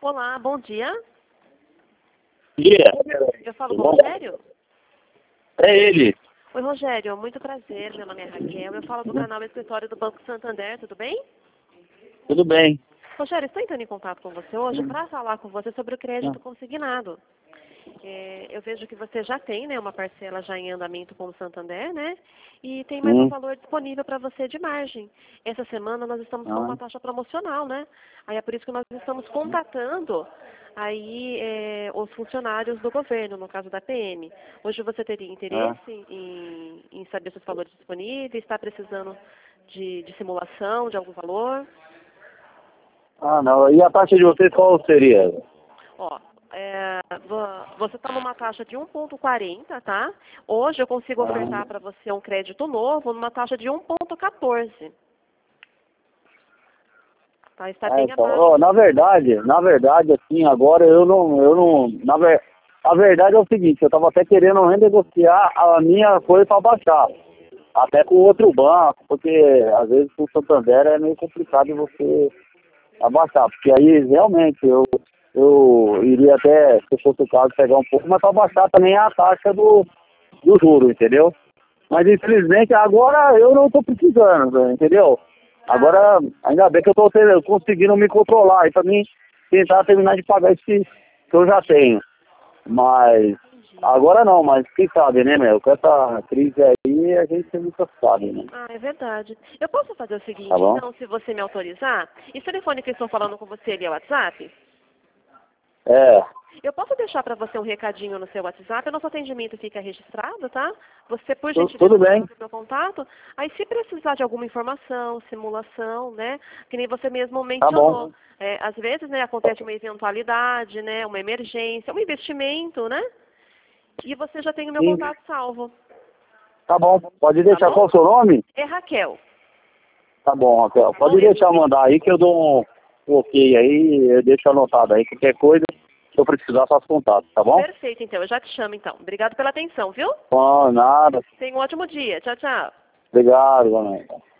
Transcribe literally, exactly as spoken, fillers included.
Olá, bom dia. Dia. Eu falo com o Rogério? É ele. Oi, Rogério, muito prazer. Meu nome é Raquel. Eu falo do canal Escritório do Banco Santander, tudo bem? Tudo bem. Rogério, estou entrando em contato com você hoje para falar com você sobre o crédito consignado. É, eu vejo que você já tem, né, uma parcela já em andamento com o Santander, né? E tem mais um Hum. valor disponível para você de margem. Essa semana nós estamos com Ah. uma taxa promocional, né? Aí é por isso que nós estamos contatando aí é, os funcionários do governo, no caso da P M. Hoje você teria interesse Ah. em, em saber se os valores disponíveis, está precisando de, de simulação de algum valor? Ah, não. E a taxa de vocês qual seria? Ó, é, vo- você está numa taxa de um vírgula quarenta, tá? Hoje eu consigo ofertar Ah. para você um crédito novo numa taxa de um vírgula quatorze. Tá? Está Ah, bem então, abaixo. ó, na verdade, na verdade, assim, agora eu não, eu não, na ver, a verdade é o seguinte, eu tava até querendo renegociar a minha coisa para baixar, até com outro banco, porque às vezes com o Santander é meio complicado de você abaixar, porque aí realmente eu, eu iria até, se fosse o caso, pegar um pouco, mas para baixar também a taxa do, do juro, entendeu? Mas infelizmente agora eu não estou precisando, entendeu? Agora, ainda bem que eu estou conseguindo me controlar e para mim tentar terminar de pagar esse que eu já tenho. Mas agora não, mas quem sabe, né, meu? Com essa crise aí a gente nunca sabe, né? Ah, é verdade. Eu posso fazer o seguinte, Tá bom? então, se você me autorizar? Esse telefone que eu estou falando com você, ele é o WhatsApp? É, Eu posso deixar para você um recadinho no seu WhatsApp, o nosso atendimento fica registrado, tá? Você, por tu- gentileza, tudo me bem. passa o meu contato. Aí, se precisar de alguma informação, simulação, né? Que nem você mesmo Tá mencionou. bom. É, às vezes, né, acontece uma eventualidade, né? Uma emergência, um investimento, né? E você já tem o meu Sim, contato salvo, tá bom. Pode tá deixar bom? qual o seu nome? É Raquel. Tá bom, Raquel. Tá bom? Pode Eu- deixar mandar aí que eu dou um um ok aí, eu deixo anotado aí. Qualquer coisa, se eu precisar, faço contato, tá bom? Perfeito, então. Eu já te chamo, então. Obrigado pela atenção, viu? Bom, nada. Tenha um ótimo dia. Tchau, tchau. Obrigado, Dona.